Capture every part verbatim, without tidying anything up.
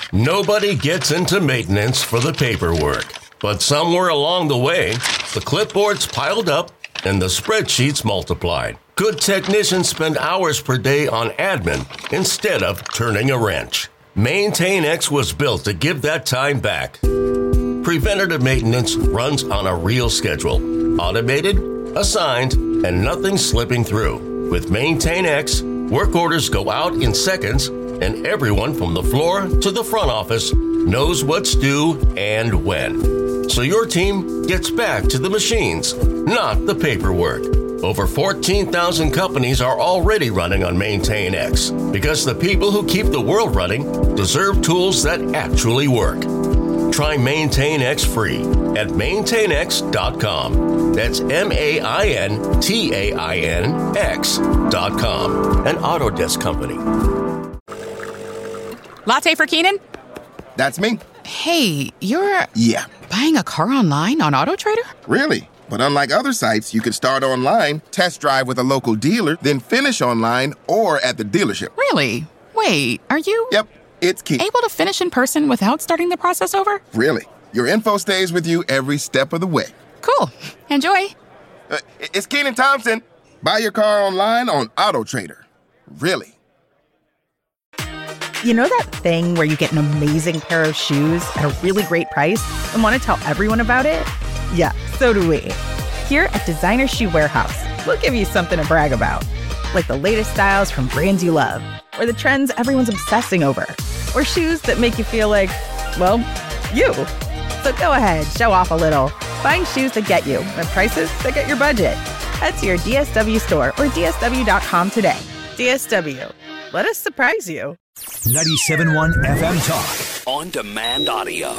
Nobody gets into maintenance for the paperwork. But somewhere along the way, the clipboards piled up and the spreadsheets multiplied. Good technicians spend hours per day on admin instead of turning a wrench. MaintainX was built to give that time back. Preventative maintenance runs on a real schedule. Automated, assigned, and nothing slipping through. With MaintainX, work orders go out in seconds, and everyone from the floor to the front office knows what's due and when. So your team gets back to the machines, not the paperwork. Over fourteen thousand companies are already running on MaintainX because the people who keep the world running deserve tools that actually work. Try MaintainX free at maintain x dot com. That's M A I N T A I N X dot com. An Autodesk company. Latte for Keenan? That's me. Hey, you're... Yeah. Buying a car online on AutoTrader? Really? But unlike other sites, you can start online, test drive with a local dealer, then finish online or at the dealership. Really? Wait, are you... Yep, it's Keenan. Able to finish in person without starting the process over? Really. Your info stays with you every step of the way. Cool. Enjoy. Uh, it's Keenan Thompson. Buy your car online on AutoTrader. Really. You know that thing where you get an amazing pair of shoes at a really great price and want to tell everyone about it? Yeah, so do we. Here at Designer Shoe Warehouse, we'll give you something to brag about. Like the latest styles from brands you love, or the trends everyone's obsessing over, or shoes that make you feel like, well, you. So go ahead, show off a little. Find shoes that get you at prices that get your budget. Head to your D S W store or D S W dot com today. D S W. Let us surprise you. ninety-seven point one F M Talk. On demand audio.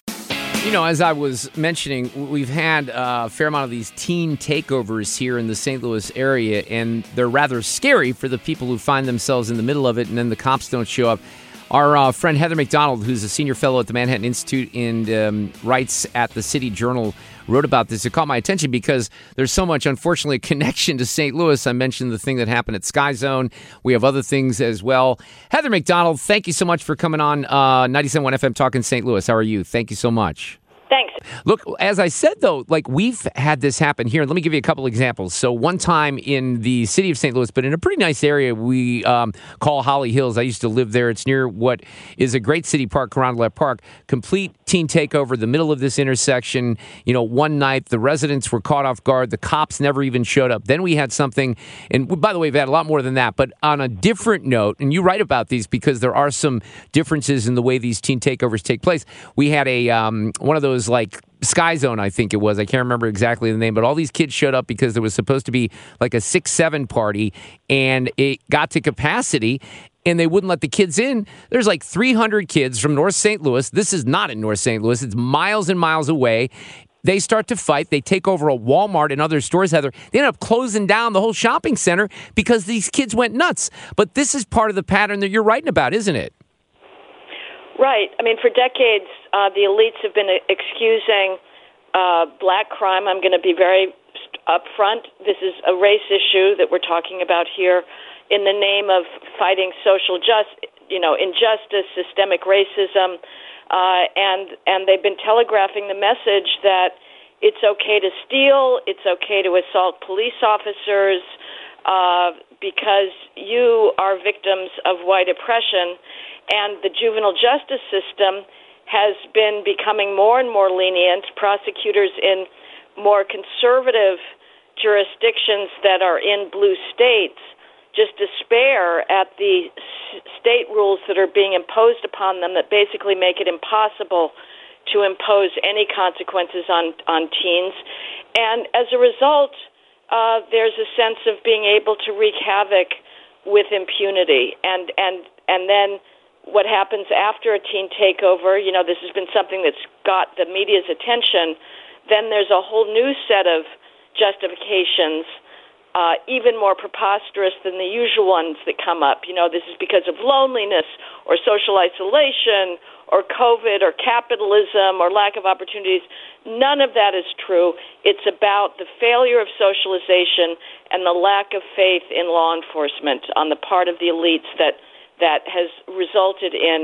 You know, as I was mentioning, we've had a fair amount of these teen takeovers here in the Saint Louis area, and they're rather scary for the people who find themselves in the middle of it, and then the cops don't show up. Our uh, friend Heather McDonald, who's a senior fellow at the Manhattan Institute and um, writes at the City Journal, wrote about this. It caught my attention because there's so much, unfortunately, connection to Saint Louis. I mentioned the thing that happened at Sky Zone. We have other things as well. Heather McDonald, thank you so much for coming on uh, ninety-seven point one F M Talk in Saint Louis. How are you? Thank you so much. Thanks. Look, as I said, though, like we've had this happen here. Let me give you a couple examples. So one time in the city of Saint Louis, but in a pretty nice area we um, call Holly Hills. I used to live there. It's near what is a great city park, Carondelet Park. Complete teen takeover, the middle of this intersection. You know, one night the residents were caught off guard. The cops never even showed up. Then we had something, and by the way, we've had a lot more than that, but on a different note, and you write about these because there are some differences in the way these teen takeovers take place. We had a um, one of those like Sky Zone, I think it was. I can't remember exactly the name, but all these kids showed up because there was supposed to be like a six seven party, and it got to capacity, and they wouldn't let the kids in. There's like three hundred kids from North Saint Louis. This is not in North Saint Louis. It's miles and miles away. They start to fight. They take over a Walmart and other stores, Heather. They end up closing down the whole shopping center because these kids went nuts. But this is part of the pattern that you're writing about, isn't it? Right. I mean, for decades, uh, the elites have been excusing uh, black crime. I'm going to be very upfront. This is a race issue that we're talking about here in the name of fighting social just, you know, injustice, systemic racism, uh, and and they've been telegraphing the message that it's okay to steal, it's okay to assault police officers, uh, because you are victims of white oppression. And the juvenile justice system has been becoming more and more lenient. Prosecutors in more conservative jurisdictions that are in blue states just despair at the state rules that are being imposed upon them that basically make it impossible to impose any consequences on, on teens. And as a result, uh, there's a sense of being able to wreak havoc with impunity. And, and, and then what happens after a teen takeover, you know, this has been something that's got the media's attention, then there's a whole new set of justifications, uh, even more preposterous than the usual ones that come up. You know, this is because of loneliness or social isolation or COVID or capitalism or lack of opportunities. None of that is true. It's about the failure of socialization and the lack of faith in law enforcement on the part of the elites that that has resulted in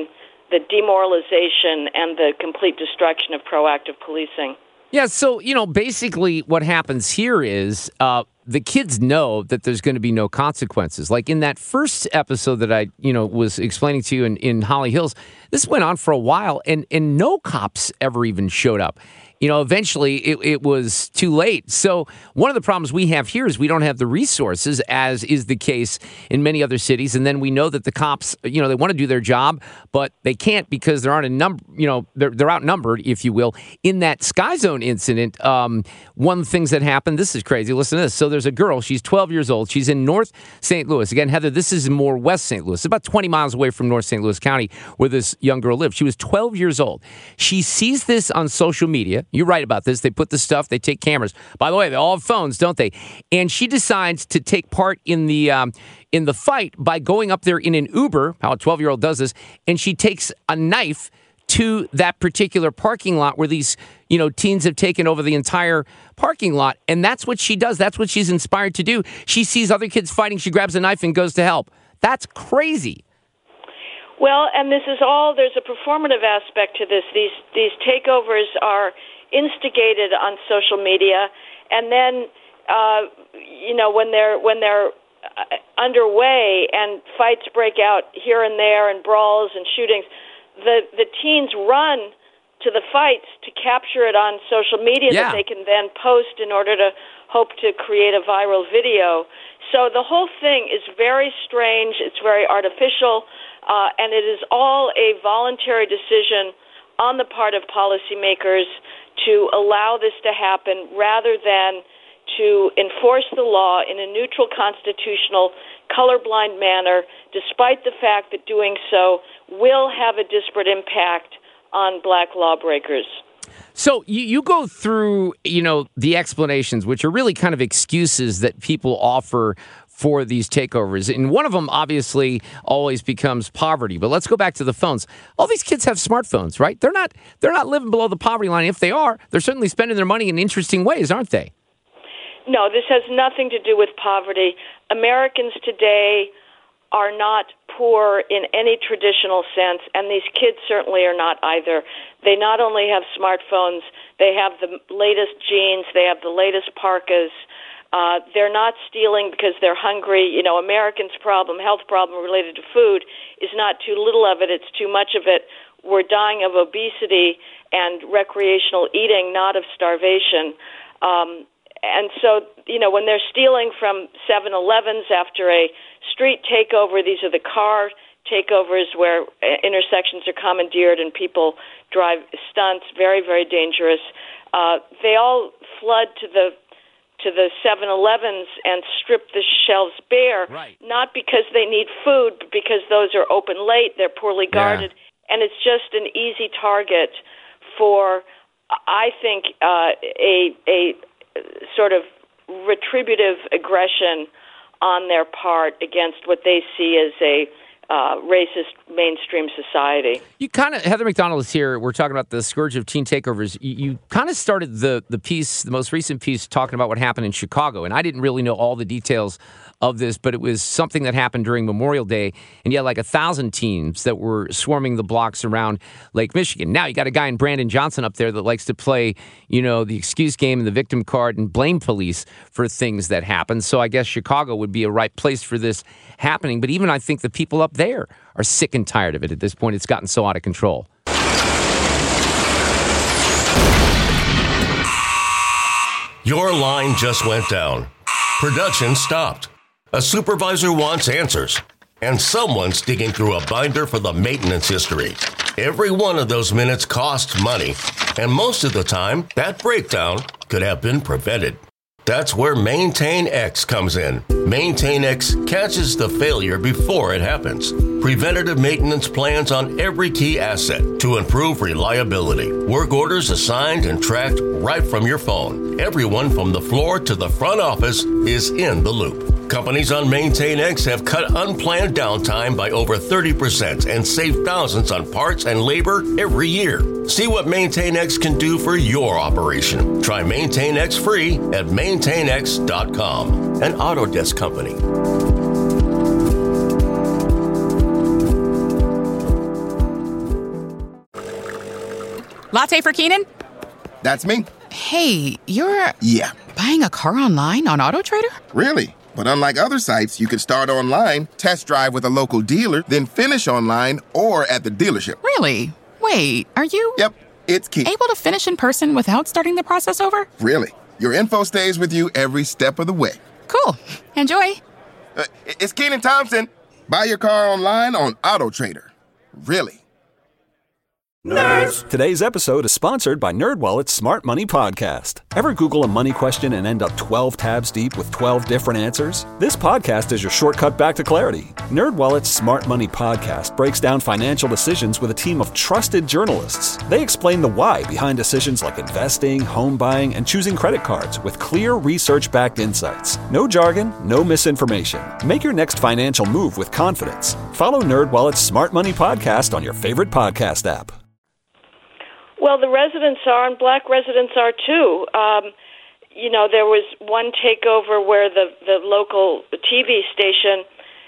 the demoralization and the complete destruction of proactive policing. Yeah, so, you know, basically what happens here is uh, the kids know that there's going to be no consequences. Like in that first episode that I, you know, was explaining to you in, in Holly Hills, this went on for a while, and, and no cops ever even showed up. You know, eventually it, it was too late. So one of the problems we have here is we don't have the resources, as is the case in many other cities. And then we know that the cops, you know, they want to do their job, but they can't because there aren't a number, you know, they're, they're outnumbered, if you will. In that Sky Zone incident, um, one of the things that happened, this is crazy. Listen to this. So there's a girl, she's twelve years old. She's in North Saint Louis. Again, Heather, this is more West Saint Louis, about twenty miles away from North Saint Louis County, where this young girl lived. She was twelve years old. She sees this on social media. You're right about this. They put the stuff, they take cameras. By the way, they all have phones, don't they? And she decides to take part in the um, in the fight by going up there in an Uber, how a twelve-year-old does this, and she takes a knife to that particular parking lot where these, you know, teens have taken over the entire parking lot. And that's what she does. That's what she's inspired to do. She sees other kids fighting. She grabs a knife and goes to help. That's crazy. Well, and this is all, there's a performative aspect to this. These these takeovers are instigated on social media, and then uh, you know when they're when they're underway and fights break out here and there and brawls and shootings, the the teens run to the fights to capture it on social media yeah. that they can then post in order to hope to create a viral video. So the whole thing is very strange. It's very artificial, uh, and it is all a voluntary decision on the part of policymakers to allow this to happen rather than to enforce the law in a neutral, constitutional, colorblind manner, despite the fact that doing so will have a disparate impact on black lawbreakers. So you, you go through, you know, the explanations, which are really kind of excuses that people offer for these takeovers. And one of them, obviously, always becomes poverty. But let's go back to the phones. All these kids have smartphones, right? They're not they're not living below the poverty line. If they are, they're certainly spending their money in interesting ways, aren't they? No, this has nothing to do with poverty. Americans today are not poor in any traditional sense, and these kids certainly are not either. They not only have smartphones, they have the latest jeans, they have the latest parkas. Uh, they're not stealing because they're hungry. You know, Americans' problem, health problem related to food is not too little of it, it's too much of it. We're dying of obesity and recreational eating, not of starvation. Um, and so, you know, when they're stealing from seven elevens after a street takeover, these are the car takeovers where intersections are commandeered and people drive stunts, very, very dangerous. Uh, they all flood to the to the seven elevens and strip the shelves bare, right. Not because they need food, but because those are open late, they're poorly guarded, yeah. And it's just an easy target for, I think, uh, a a sort of retributive aggression on their part against what they see as a uh, racist mainstream society. You kind of, Heather McDonald is here. We're talking about the scourge of teen takeovers. You, you kind of started the the piece, the most recent piece, talking about what happened in Chicago, and I didn't really know all the details of this, but it was something that happened during Memorial Day, and you had like a thousand teens that were swarming the blocks around Lake Michigan. Now you got a guy in Brandon Johnson up there that likes to play, you know, the excuse game and the victim card and blame police for things that happen. So I guess Chicago would be a right place for this happening. But even I think the people up there are sick and tired of it at this point. It's gotten so out of control. Your line just went down. Production stopped. A supervisor wants answers, and someone's digging through a binder for the maintenance history. Every one of those minutes costs money, and most of the time, that breakdown could have been prevented. That's where Maintain X comes in. Maintain X catches the failure before it happens. Preventative maintenance plans on every key asset to improve reliability. Work orders assigned and tracked right from your phone. Everyone from the floor to the front office is in the loop. Companies on Maintain X have cut unplanned downtime by over thirty percent and saved thousands on parts and labor every year. See what Maintain X can do for your operation. Try Maintain X free at maintain x dot com, an Autodesk company. Latte for Keenan? That's me. Hey, you're Yeah. buying a car online on AutoTrader? Really? But unlike other sites, you can start online, test drive with a local dealer, then finish online or at the dealership. Really? Wait, are you Yep, it's Keenan. able to finish in person without starting the process over? Really. Your info stays with you every step of the way. Cool. Enjoy. Uh, it's Keenan Thompson. Buy your car online on AutoTrader. Really. Nerds! Today's episode is sponsored by NerdWallet's Smart Money Podcast. Ever Google a money question and end up twelve tabs deep with twelve different answers? This podcast is your shortcut back to clarity. NerdWallet's Smart Money Podcast breaks down financial decisions with a team of trusted journalists. They explain the why behind decisions like investing, home buying, and choosing credit cards with clear research-backed insights. No jargon, no misinformation. Make your next financial move with confidence. Follow NerdWallet's Smart Money Podcast on your favorite podcast app. Well, the residents are, and black residents are too. Um, you know, there was one takeover where the, the local T V station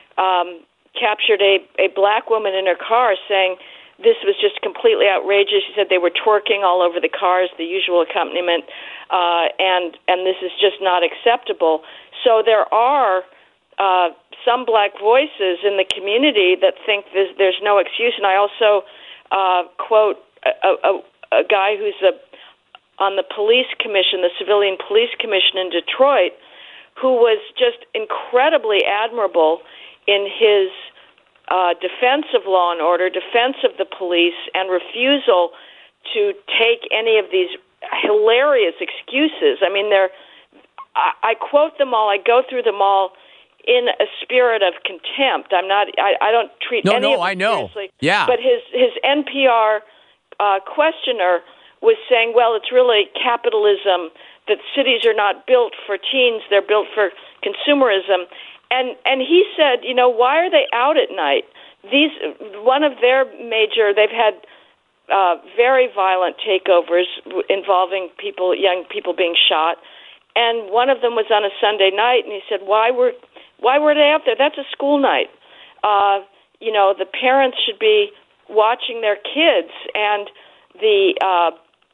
um, captured a, a black woman in her car saying this was just completely outrageous. She said they were twerking all over the cars, the usual accompaniment, uh, and, and this is just not acceptable. So there are uh, some black voices in the community that think this, there's no excuse. And I also uh, quote a, a a guy who's a, on the police commission, the Civilian Police Commission in Detroit, who was just incredibly admirable in his uh, defense of law and order, defense of the police, and refusal to take any of these hilarious excuses. I mean, they're, I, I quote them all, I go through them all in a spirit of contempt. I'm not, I, I don't treat no, any no, of them I know. seriously. Yeah. But his, his N P R Uh, questioner was saying, well, it's really capitalism, that cities are not built for teens, they're built for consumerism. And and he said, you know, why are they out at night? These one of their major, they've had uh, very violent takeovers involving people, young people being shot. And one of them was on a Sunday night, and he said, why were, why were they out there? That's a school night. Uh, you know, the parents should be watching their kids, and the uh,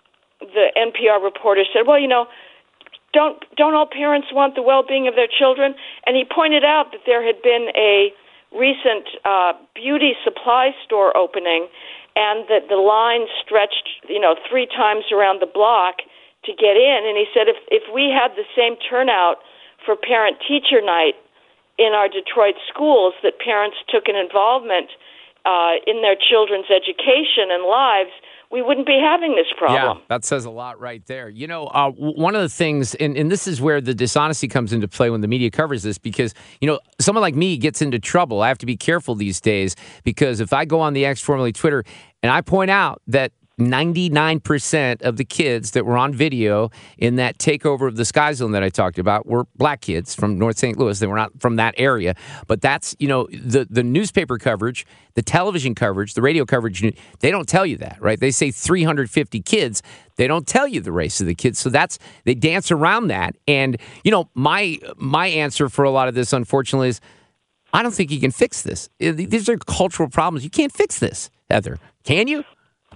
the N P R reporter said, "Well, you know, don't don't all parents want the well-being of their children?" And he pointed out that there had been a recent uh, beauty supply store opening, and that the line stretched, you know, three times around the block to get in. And he said, if if we had the same turnout for parent-teacher night in our Detroit schools, that parents took an involvement Uh, in their children's education and lives, we wouldn't be having this problem. Yeah, that says a lot right there. You know, uh, one of the things, and, and this is where the dishonesty comes into play when the media covers this, because, you know, someone like me gets into trouble. I have to be careful these days, because if I go on the X, formerly Twitter, and I point out that ninety-nine percent of the kids that were on video in that takeover of the Sky Zone that I talked about were black kids from North Saint Louis. They were not from that area. But that's, you know, the, the newspaper coverage, the television coverage, the radio coverage, they don't tell you that, right? They say three hundred fifty kids. They don't tell you the race of the kids. So that's, they dance around that. And, you know, my my answer for a lot of this, unfortunately, is I don't think you can fix this. These are cultural problems. You can't fix this, Heather. Can you?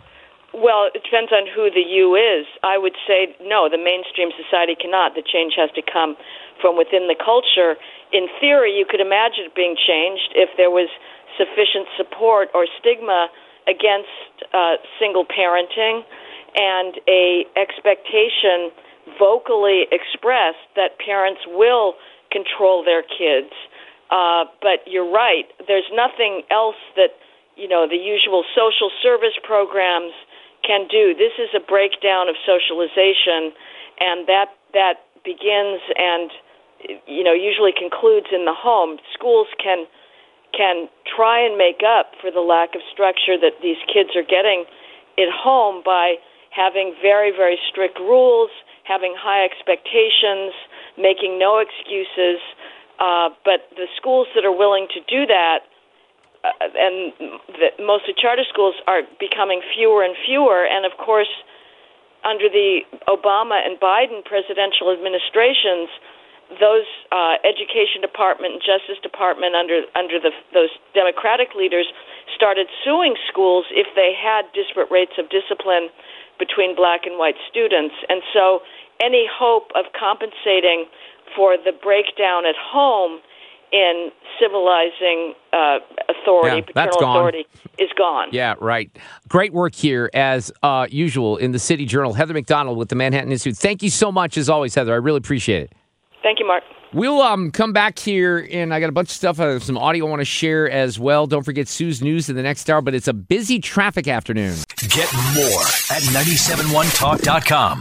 Well, it depends on who the you is. I would say, no, the mainstream society cannot. The change has to come from within the culture. In theory, you could imagine it being changed if there was sufficient support or stigma against uh, single parenting and a expectation vocally expressed that parents will control their kids. Uh, but you're right. There's nothing else that, you know, the usual social service programs can do. This is a breakdown of socialization, and that that begins and, you know, usually concludes in the home. Schools can can try and make up for the lack of structure that these kids are getting at home by having very, very strict rules, having high expectations, making no excuses. Uh, but the schools that are willing to do that, Uh, and the, mostly charter schools, are becoming fewer and fewer. And, of course, under the Obama and Biden presidential administrations, those uh, Education Department and Justice Department under under the, those Democratic leaders started suing schools if they had disparate rates of discipline between black and white students. And so any hope of compensating for the breakdown at home in civilizing uh, authority, yeah, that's paternal gone. authority, is gone. Yeah, right. Great work here, as uh, usual, in the City Journal. Heather McDonald with the Manhattan Institute. Thank you so much, as always, Heather. I really appreciate it. Thank you, Mark. We'll um, come back here, and I got a bunch of stuff, uh, some audio I want to share as well. Don't forget Sue's News in the next hour, but it's a busy traffic afternoon. Get more at nine seven one talk dot com.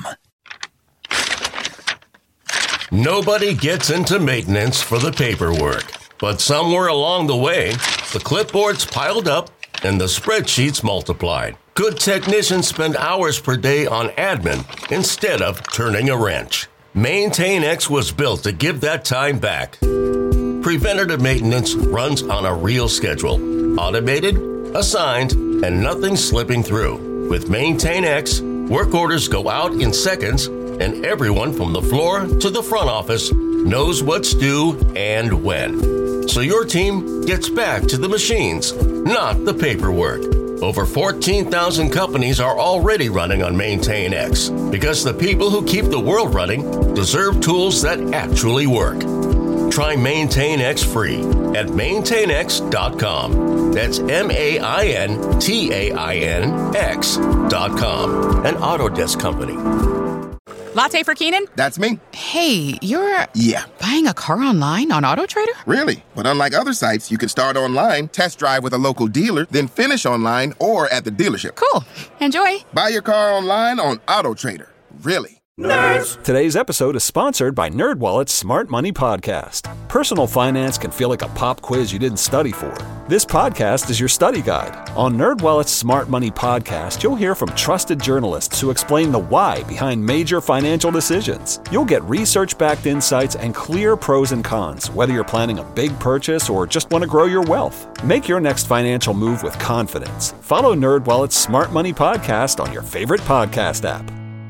Nobody gets into maintenance for the paperwork, but somewhere along the way, the clipboards piled up and the spreadsheets multiplied. Good technicians spend hours per day on admin instead of turning a wrench. MaintainX was built to give that time back. Preventative maintenance runs on a real schedule, automated, assigned, and nothing slipping through. With MaintainX, work orders go out in seconds, and everyone from the floor to the front office knows what's due and when. So your team gets back to the machines, not the paperwork. Over fourteen thousand companies are already running on MaintainX because the people who keep the world running deserve tools that actually work. Try MaintainX free at maintain x dot com. That's M A I N T A I N X dot com. An Autodesk company. Latte for Keenan? That's me. Hey, you're Yeah. buying a car online on AutoTrader? Really? But unlike other sites, you can start online, test drive with a local dealer, then finish online or at the dealership. Cool. Enjoy. Buy your car online on AutoTrader. Really? Nerds! Today's episode is sponsored by NerdWallet's Smart Money Podcast. Personal finance can feel like a pop quiz you didn't study for. This podcast is your study guide. On NerdWallet's Smart Money Podcast, you'll hear from trusted journalists who explain the why behind major financial decisions. You'll get research-backed insights and clear pros and cons, whether you're planning a big purchase or just want to grow your wealth. Make your next financial move with confidence. Follow NerdWallet's Smart Money Podcast on your favorite podcast app.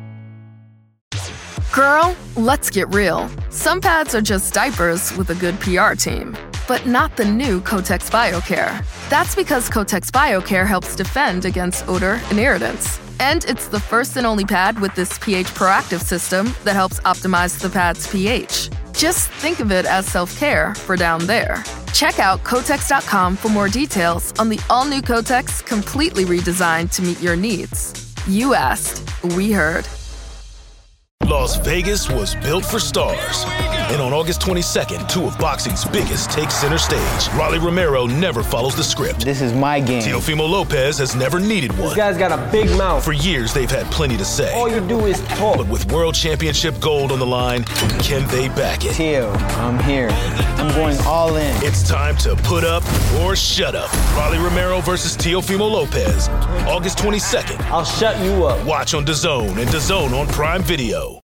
Girl, let's get real. Some pads are just diapers with a good P R team, but not the new Kotex BioCare. That's because Kotex BioCare helps defend against odor and irritants. And it's the first and only pad with this pH proactive system that helps optimize the pad's pH. Just think of it as self-care for down there. Check out Kotex dot com for more details on the all-new Kotex, completely redesigned to meet your needs. You asked, we heard. Las Vegas was built for stars. And on August twenty-second, two of boxing's biggest take center stage. Rolly Romero never follows the script. This is my game. Teofimo Lopez has never needed one. This guy's got a big mouth. For years, they've had plenty to say. All you do is talk. But with world championship gold on the line, can they back it? Teo, I'm here. I'm going all in. It's time to put up or shut up. Rolly Romero versus Teofimo Lopez. August twenty-second. I'll shut you up. Watch on DAZN and DAZN on Prime Video.